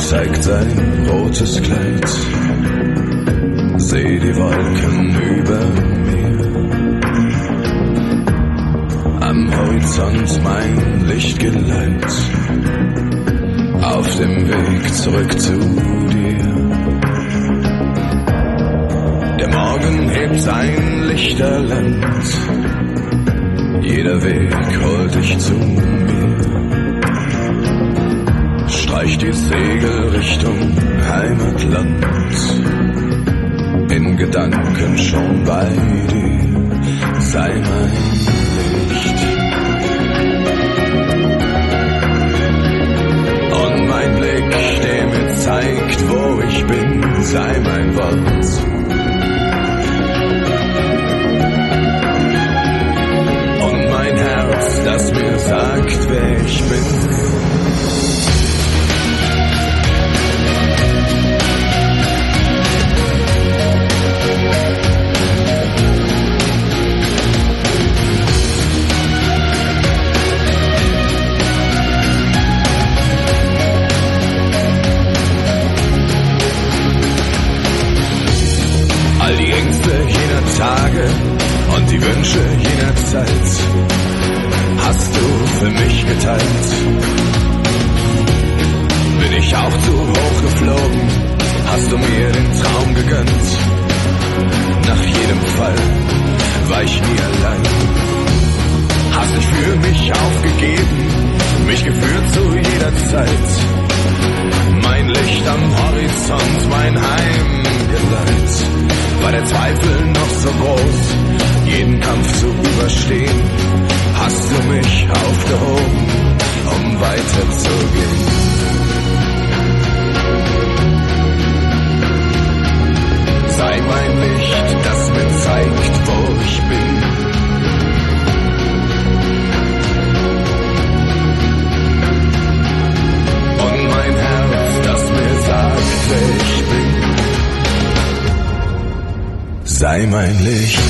zeigt sein rotes Kleid. Seh die Wolken über mir. Am Horizont mein Lichtgeleit. Auf dem Weg zurück zu dir. Der Morgen hebt sein Lichterland. Jeder Weg holt dich zu mir. Streich die Segel Richtung Heimatland. In Gedanken schon bei dir. Sei mein Licht. Und mein Blick, der mir zeigt, wo ich bin. Sei mein Wort. Das mir sagt, wer ich bin. All die Ängste jener Tage und die Wünsche jener Zeit hast du für mich geteilt. Bin ich auch zu hoch geflogen, hast du mir den Traum gegönnt. Nach jedem Fall war ich nie allein. Hast dich für mich aufgegeben, mich geführt zu jeder Zeit. Mein Licht am Horizont, mein Heimgeleit. War der Zweifel noch so groß, jeden Kampf zu überstehen, hast du mich aufgehoben, um weiterzugehen. Sei mein Licht, das mir zeigt, wo ich bin. Und mein Herz, das mir sagt, wer ich bin. Sei mein Licht.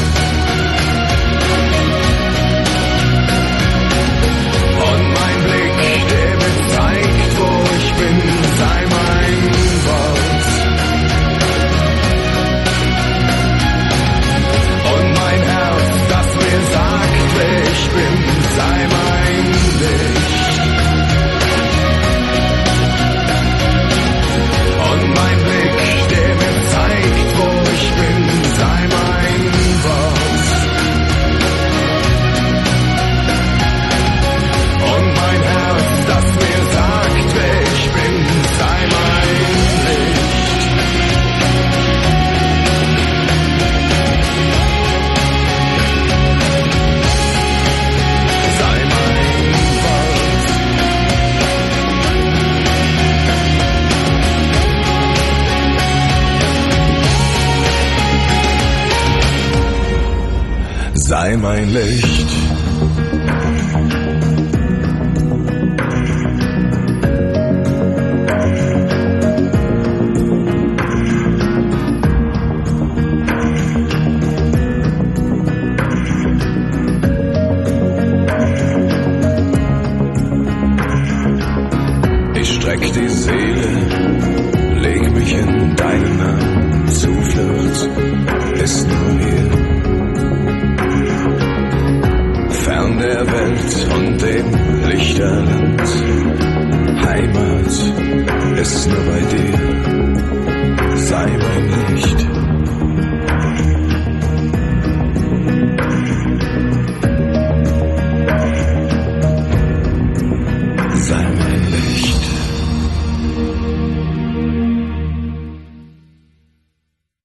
Sei mein Licht. Ich streck die Seele, leg mich in deinen Arm. Zuflucht ist nur hier. Fern der Welt und dem Lichterland. Heimat ist nur bei dir. Sei mein Licht. Sei mein Licht.